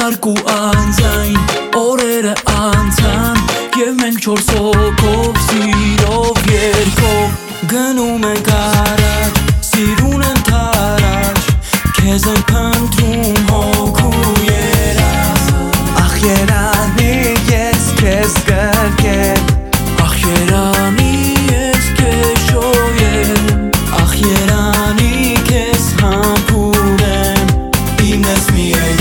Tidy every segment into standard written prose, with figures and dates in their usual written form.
Երկու անձայն օրերը անցան Եվ մենք չորս հոգով սիրով երկով Գնում ենք առաջ, սիրուն ընթരാճ Քեզ եմ փնտրում հոգու երազ Ախ երանի ես քեզ գրկեմ Ախ երանի ես քեզ շոյեմ Ախ երանի քեզ համբուրեմ Իմ ես միայն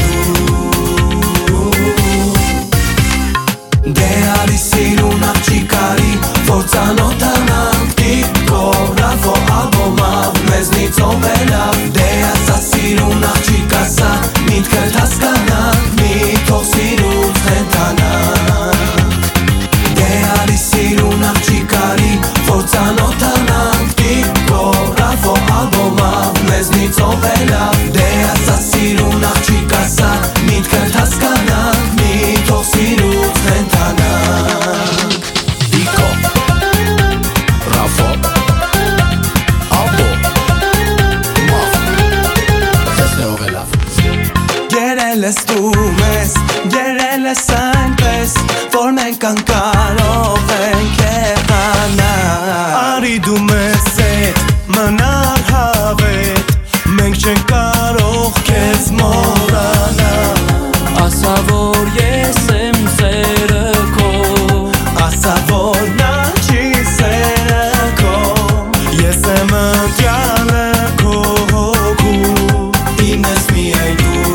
Դե արի սիրուն աղջիկարի Որ ծանոթանանք Տիկորավո ալբոմավ Մեզնից ով է լավ Դե ասա սիրուն աղջիկ ասա Միտքդ հասկանանք Մի թող սիրուց խենթանանք Դե արի սիրուն աղջիկարի Որ ծանոթանանք Տիկորավո ալբոմավ Մեզնից ով է լավ Դե ասա սիրուն աղջիկ ասա Միտքդ հասկանանք Մի թող սիրուց խենթանանք Տիկո Ռավո Ալբոմ Մավ Ձեզ ով է լավ Երել ես դու մեզ Երել ես այնպես Որ մենք անկարող ենք եղանալ Արի դու մեզ հետ Մնար հավետ Մենք չենք կարող քեզ մոռանալ Ասա որ ես եմ սերը քո Ասա որ նա չի սերը քո Ես եմ ընտյալը քո հոգու Իմ ես միայն դու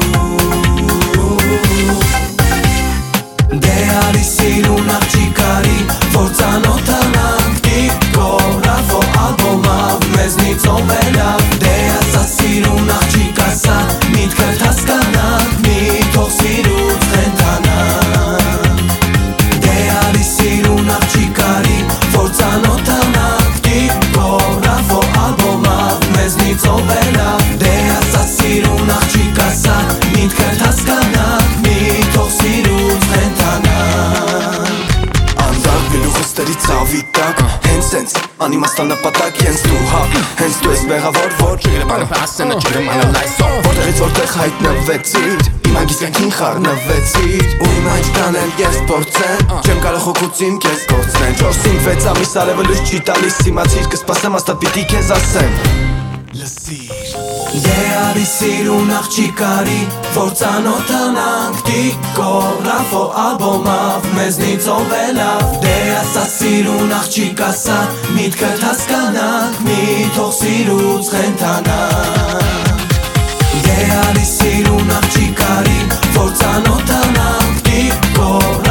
Դե արի սիրուն աղջիկարի Որ ծանոթանանք Տիկորավո ալբոմավ Մեզնից ով է լավ Դե ասա սիրուն աղջիկ ասա Միտքդ հասկանանք Մի թող սիրուց խենթանանք Դե արի սիրուն աղջիկարի Որ ծանոթանանք Տիկորավո ալբոմավ Մեզնից ով է լավ Դե ասա սիրուն աղջիկ ասա Միտքդ հասկանանք Մի թող սիրուց խենթանանք Անձամբ գլուխստերի ծավի տակ Հենց սենց անիմաստան նպատակ Հենց դու հա Հենց դու ես մեղավոր որ Չգրեմ անապասենը չգրեմ անալայսով Որտեղից որտեղ հայտնվեցիր Իմ անգիսյանքին խառնվեցիր Ու իմ այդ տանել ես փորձեմ Չեմ կարող հոգուց իմ քեզ կորցնեն 4-5-6 ամիս արևը լույս չի տալիս Իմացիր կսպասեմ աստատ պիտի քեզ ասեմ Լսիր Դե արի սիրուն աղջիկարի Որ ծանոթանանք Տիկորավո ալբոմավ Մեզնից ով է լավ Դե ասա սիրուն աղջիկ ասա Միտքդ հասկանանք Մի թող սիրուց խենթանանք Դե արի սիրուն աղջիկարի Որ ծանոթանանք Տիկորավո